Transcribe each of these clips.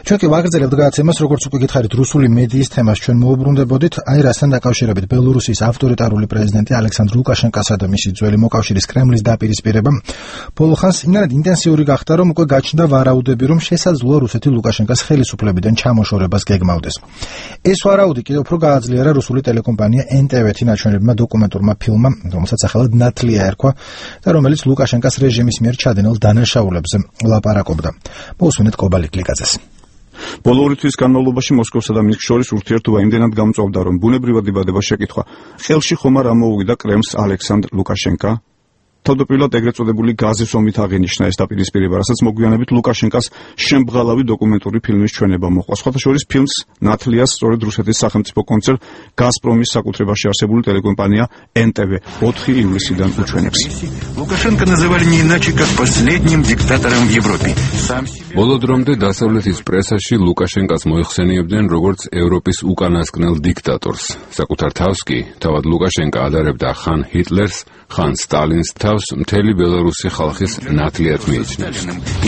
ჩვენ კი ვაგრძელებთ გადაცემას, როგორც უკვე გითხარით, რუსული მედიის თემას ჩვენ მოუბრუნდებოდით, აი რასთან დაკავშირებით ბელორუსიის ავტორიტარული პრეზიდენტი ალექსანდრ ლუკაშენკასა და მისი ძველი მოკავშირის კრემლის დაპირისპირება ბოლო ხანს იმდენად ინტენსიური გახდა, რომ უკვე გაჩნდა ვარაუდები, რომ შესაძლოა რუსეთი ლუკაშენკას ხელისუფლებიდან ჩამოშორებას გეგმავდეს. ეს ვარაუდი კიდევ უფრო გააძლიერა რუსული ტელეკომპანია NTV-ი ნაჩვენებმა დოკუმენტურმა ფილმმა, რომელსაც სახელად ნათლია ერქვა და რომელიც ლუკაშენკას რეჟიმის მიერ ჩადენილ დანაშაულებზე ლაპარაკობდა. მოусმინეთ კობალიკ ლიკაძეს. ბოლო ორი თვის განმავლობაში მოსკოვსა და მინსკს შორის ურთიერთობა იმდენად გამწვავდა, რომ ბუნებრივად იბადება შეკითხვა, ხელში ხომ არ ამოუვიდა კრემლს ალექსანდრ ლუკაშენკა? თავდაპირველად ეგრეთ წოდებული გაზის ომით აღინიშნა ეს დაპირისპირება, რასაც მოგვიანებით ლუკაშენკას შემბღალავი დოკუმენტური ფილმის ჩვენება მოჰყვა. სხვათა შორის ფილმს ნათლიას სწორედ რუსეთის სახელმწიფო კონცერნ გაზპრომის საკუთრებაში არსებული ტელეკომპანია NTV 4 ივლისიდან უჩვენებს. Лукашенко называли не иначе, как последним диктатором в Европе. ბოლო დრომდე დასავლეთის პრესაში ლუკაშენკას მოიხსენიებდნენ როგორც ევროპის უკანასკნელ დიქტატორს. საკუთარ თავს კი თავად ლუკაშენკა ადარებდა ხან ჰიტლერს, ხან სტალინს თავს მთელი ბელორუსი ხალხის ნათლიად მიიჩნევს.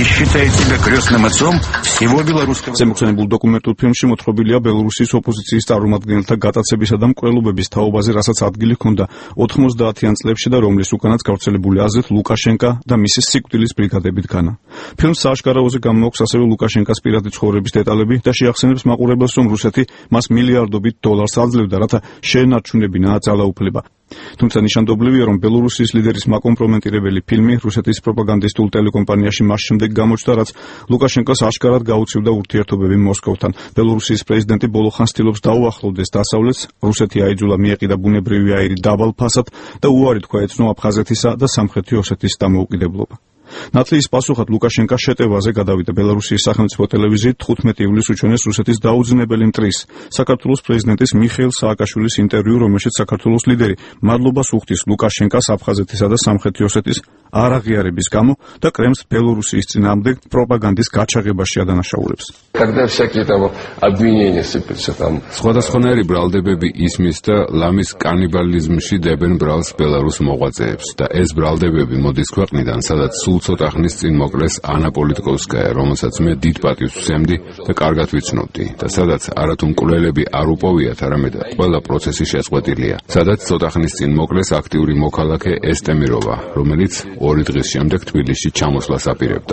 ზემოხსენებულ დოკუმენტურ ფილმში მოთხრობილია ბელორუსის ოპოზიციის წარმომადგენელთა გატაცებისა და მკვლელობების თაობაზე, რასაც ადგილი ჰქონდა 90-იან წლებში და რომლის უკანაც გავრცელებული აზრით ლუკაშენკა და მისი სიკვდილის ბრიგადებით განა. ფილმს სააშკარაოზე გამოაქვს ასევე ლუკაშენკას პირადი ცხოვრების დეტალები და შეახსენებს მაყურებელს, რომ რუსეთი მას მილიარდობით დოლარს აძლევდა, რათა შეენარჩუნებინა ძალაუფლება. თუმცა ნიშანდობლივია, რომ ბელორუსიის ლიდერის მაკომპრომენტირებელი ფილმი რუსეთის პროპაგანდისტულ ტელეკომპანიაში მას შემდეგ გამოჩნდა, რაც ლუკაშენკოს აშკარად გაუწევდა ურთიერთობები მოსკოვთან. ბელორუსიის პრეზიდენტი ბოლო ხანს ცდილობს დაუახლოვდეს დასავლეთს, რუსეთი აიძულა მიეყიდა ბუნებრივი აირი დაბალ ფასად და უარი თქვა ეცნო აფხაზეთისა და სამხრეთი ოსეთის დამოუკიდებლობა. ნათლიის პასუხად ლუკაშენკა შეტევაზე გადავიდა ბელორუსიის სახელმწიფო ტელევიზიით 15 ივლისს უჩვენეს რუსეთის დაუძინებელი მტრის, საქართველოს პრეზიდენტის მიხეილ სააკაშვილის ინტერვიუ, რომელშიც საქართველოს ლიდერი მადლობას უხდის ლუკაშენკას აფხაზეთისა და სამხრეთი ოსეთის არაღიარების გამო და კრემლს ბელორუსიის წინააღმდეგ პროპაგანდის გაჩაღებაში ადანაშაულებს. სხვადასხვანაირი ბრალდებები ისმის და ლამის კანიბალიზმში დებენ ბრალს ბელარუს მოღვაწეებს და ეს ბრალდებები მოდის ქვეყნიდან, სადაც სულ ცოტა ხნის წინ მოკლეს ანა პოლიტკოვსკაია, რომელსაც მე დიდ პატივს ვსემდი და კარგად ვიცნობდი და სადაც არათუ მკვლელები არ უპოვიათ, არამედ ყველა პროცესი შეწყვეტილია. სადაც ცოტა ხნის წინ მოკლეს აქტიური მოქალაქე ესტემიროვა, რომელიც 2 დღის შემდეგ თბილისში ჩამოსვლას აპირებდა.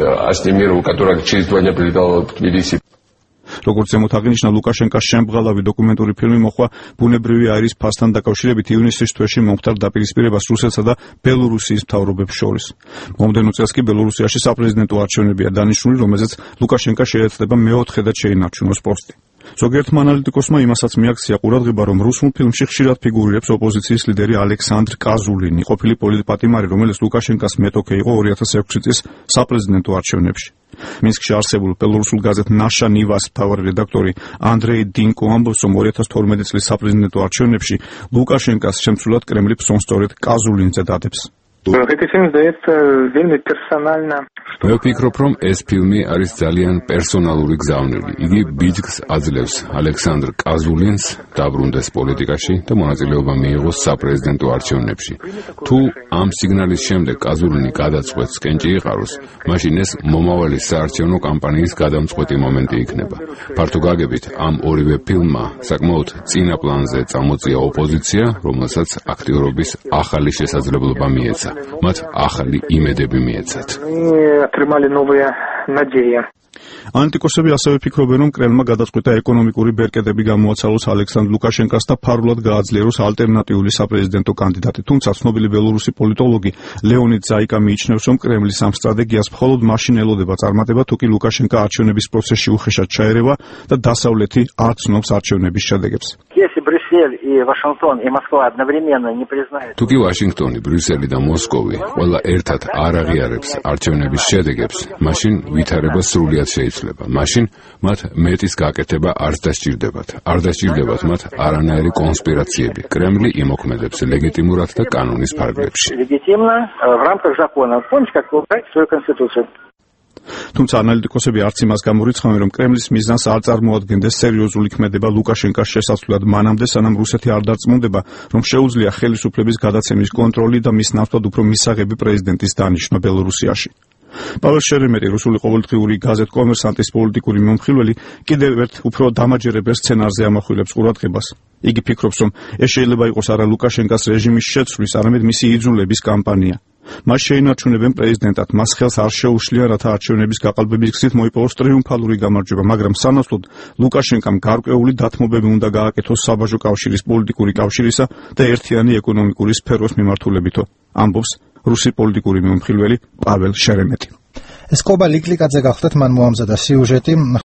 როგორც ზემოთ აღინიშნა, ლუკაშენკას შემბღალავი დოკუმენტური ფილმი მოხვა ბუნებრივი აირის ფასთან დაკავშირებით ივნისის თვეში მომხდარ დაპირისპირებას რუსეთსა და ბელორუსიის მთავრობებს შორის. მომდევნო წელს კი ბელორუსიაში საპრეზიდენტო არჩევნებია დანიშნული, რომელზეც ლუკაშენკა შეეცდება მეოთხედად შეინარჩუნოს პოსტი. ზოგიერთმა ანალიტიკოსმა იმასაც მიაქცია ყურადღება, რომ რუსულ ფილმში ხშირად ფიგურირებს ოპოზიციის ლიდერი ალექსანდრ კაზულინი, ყოფილი პოლიტპატიმარი, რომელიც ლუკაშენკას მეტოქე იყო 2006 წლის საპრეზიდენტო არჩევნებში. მინსკში არსებულ ბელორუსულ გაზეთ ნაშა ნივას მთავარი რედაქტორი ანდრეი დინკო ამბობს, რომ 2012 წლის საპრეზიდენტო არჩევნებში ლუკაშენკას შემცვლად კრემლი ფსონს სწორედ კაზულინზე დადებს. მე ვფიქრობ, რომ ეს ფილმი არის ძალიან პერსონალური გზავნილი. იგი ბიძგს აძლევს ალექსანდრ კაზულინს დაბრუნდეს პოლიტიკაში და მონაწილეობა მიიღოს საპრეზიდენტო არჩევნებში. თუ ამ სიგნალის შემდეგ კაზულინი გადაწყვეტს კენჭი იყაროს, მაშინ ეს მომავალი საარჩევნო კამპანიის გადამწყვეტი მომენტი იქნება. ფართო გაგებით, ამ ორივე ფილმმა საკმაოდ წინა პლანზე წამოწია ოპოზიცია, რომელსაც აქტიურობის ახალი შესაძლებლობა მიეცა. მათ ახალი იმედები მიეცათ. ანალიტიკოსები ასევე ფიქრობენ, რომ კრემლმა გადაწყვეტა ეკონომიკური ბერკეტები გამოაცალოს ალექსანდრ ლუკაშენკას და ფარულად გააძლიეროს ალტერნატიული საპრეზიდენტო კანდიდატი. თუმცა ცნობილი ბელორუსი პოლიტოლოგი ლეონიდ ზაიკა მიიჩნევს, რომ კრემლის ამ სტრატეგიას მხოლოდ მაშინ ელოდება წარმატება, თუ კი ლუკაშენკა არჩევნების პროცესში უხეშად ჩაერევა და დასავლეთი არ ცნობს არჩევნების შედეგებს. თუ კი ვაშინგტონი, ბრიუსელი და მოსკოვი ყველა ერთად არ აღიარებს არჩევნების შედეგებს, მაშინ ვითარება სრულიად შეიძლება. მაშინ მათ მეტის გაკეთება არ დასჭირდებათ. არ დასჭირდებათ მათ არანაირი კონსპირაციები. კრემლი იმოქმედებს ლეგიტიმურად და კანონის ფარგლებში. თუმცა ანალიტიკოსები არც იმას გამორიცხავენ, რომ კრემლის მიზანს არ წარმოადგენდეს სერიოზული ქმედება ლუკაშენკას შესასვლელად მანამდე, სანამ რუსეთი არ დარწმუნდება, რომ შეუძლია ხელისუფლების გადაცემის კონტროლი და მის ნაცვლად უფრო მისაღები პრეზიდენტის დანიშვნა ბელორუსიაში. პაվել შერემეტი, რუსული ყოველდღიური გაზეთ კომერსანტის პოლიტიკური მომხილველი, კიდევ ერთ უფრო დამაჯერებელ სცენარზე ამახვილებს ყურადღებას. იგი ფიქრობს, რომ ეს შეიძლება იყოს არა ლუკაშენკას რეჟიმის შეცვლის, არამედ მისი იძულების კამპანია. მას შეინარჩუნებენ პრეზიდენტად, მას ხელს არ შეუშლია, რათა არჩევნების გაყალბების გზით მოიპოვოს ტრიუმფალური გამარჯვება, მაგრამ სანაცვლოდ ლუკაშენკამ გარკვეული დათმობები უნდა გააკეთოს საბაჟო კავშირის პოლიტიკური კავშირისა და ერთიანი ეკონომიკური სფეროს მიმართულებითო, ამბობს რუსი პოლიტიკური მომხილველი პაվել შერემეტი. ეს კობა ლიკლიკაძე გახლდათ, მან მოამზადა სიუჟეტი.